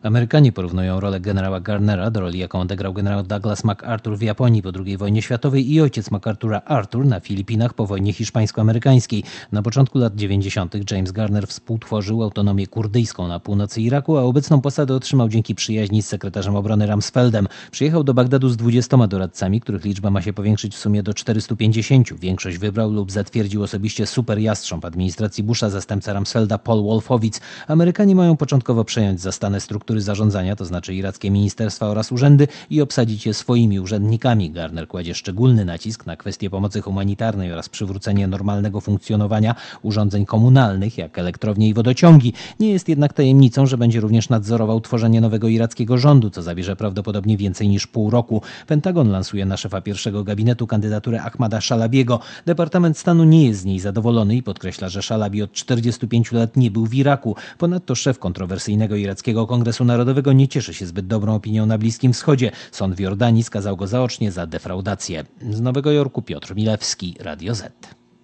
Amerykanie porównują rolę generała Garnera do roli, jaką odegrał generał Douglas MacArthur w Japonii po II wojnie światowej i ojciec MacArthura Arthur na Filipinach po wojnie hiszpańsko-amerykańskiej. Na początku lat 90. James Garner współtworzył autonomię kurdyjską na północy Iraku, a obecną posadę otrzymał dzięki przyjaźni z sekretarzem obrony Rumsfeldem. Przyjechał do Bagdadu z 20 doradcami, których liczba ma się powiększyć w sumie do 450. Większość wybrał lub zatwierdził osobiście super jastrząb administracji Busha, zastępca Rumsfelda Paul Wolfowitz. Amerykanie mają początkowo przejąć zastane struktury zarządzania, to znaczy irackie ministerstwa oraz urzędy, i obsadzić je swoimi urzędnikami. Garner kładzie szczególny nacisk na kwestie pomocy humanitarnej oraz przywrócenie normalnego funkcjonowania urządzeń komunalnych, jak elektrownie i wodociągi. Nie jest jednak tajemnicą, że będzie również nadzorował tworzenie nowego irackiego rządu, co zabierze prawdopodobnie więcej niż pół roku. Pentagon lansuje na szefa pierwszego gabinetu kandydaturę Ahmada Shalabiego. Departament Stanu nie jest z niej zadowolony i podkreśla, że Shalabi od 45 lat nie był w Iraku. Ponadto szef kontrowersyjnego irackiego Kongresu Narodowego nie cieszy się zbyt dobrą opinią na Bliskim Wschodzie. Sąd w Jordanii skazał go zaocznie za defraudację. Z Nowego Jorku Piotr Milewski, Radio Z.